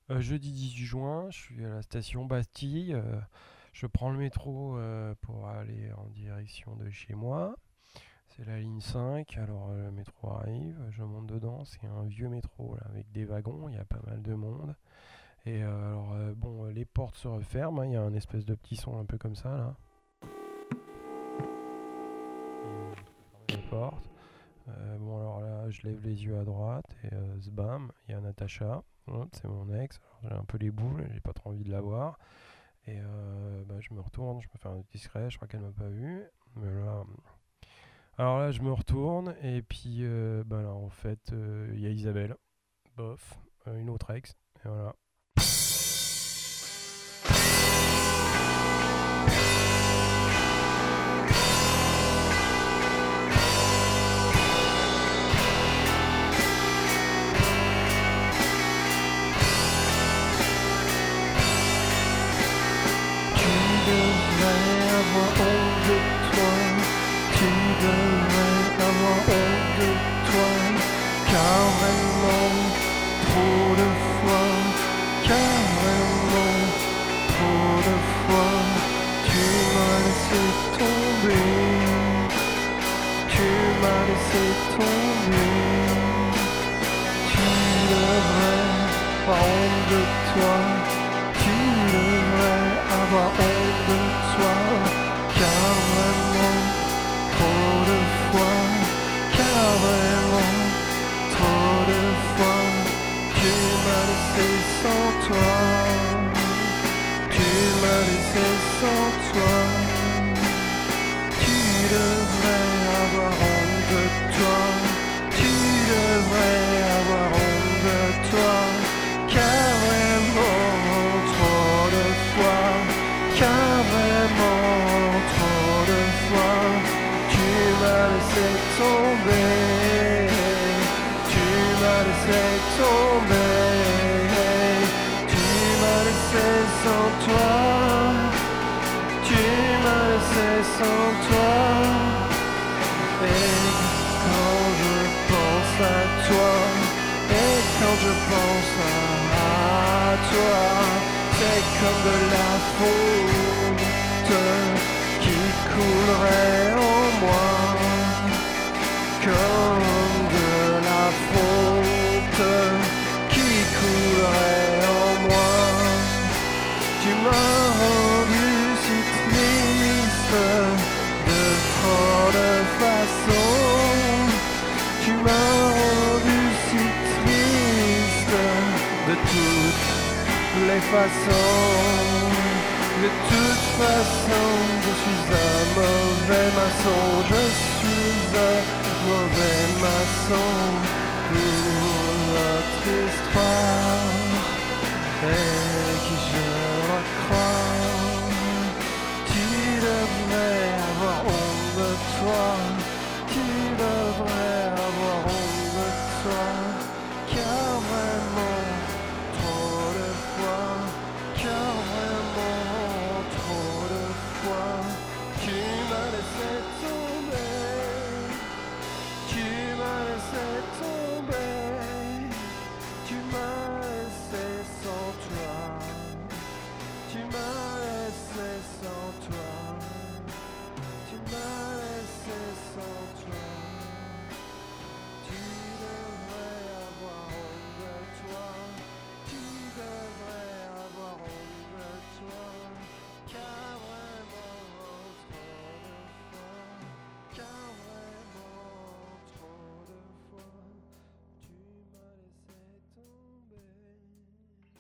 Jeudi 18 juin, je suis à la station Bastille. Je prends le métro pour aller en direction de chez moi. C'est la ligne 5. Alors le métro arrive, je monte dedans. C'est un vieux métro là, avec des wagons. Il y a pas mal de monde. Et bon, les portes se referment, hein. Il y a un espèce de petit son un peu comme ça là. Et je ferme les portes. Bon, alors là, je lève les yeux à droite et zbam, il y a Natacha. Hop, c'est mon ex. Alors, j'ai un peu les boules, j'ai pas trop envie de la voir. Et je me retourne, je me fais un discret, je crois qu'elle m'a pas vu. Mais là, alors là, je me retourne et puis là, en fait, il y a Isabelle, bof, une autre ex. Et voilà. Tu devrais avoir honte de toi. Tu devrais avoir honte de toi. Car vraiment, trop de fois. Car vraiment, trop de fois. Tu m'as laissé tomber. Tu m'as laissé tomber. Tu devrais avoir honte de toi. Tu devrais avoir honte de toi. Car vraiment, trop de fois. Car vraiment, trop de fois. Tu m'as laissé sans toi. Tu m'as laissé sans toi. Tu devrais avoir honte de toi. Tu devrais avoir honte de toi. Car vraiment trop de fois. Car vraiment trop de fois. Tu m'as laissé tomber. Tu m'as laissé tomber. Tu m'as laissé sans toi. Tu m'as laissé sans toi. Et quand je pense à toi, et quand je pense à toi, c'est comme de la faute qui coulerait en moi. Comme de la faute qui coulerait en moi. Tu m'as rendu si triste de trop de façons. Tu m'as rendu si triste de toutes les façons. De toute façon, je suis un mauvais maçon. Je suis un mauvais maçon pour notre histoire.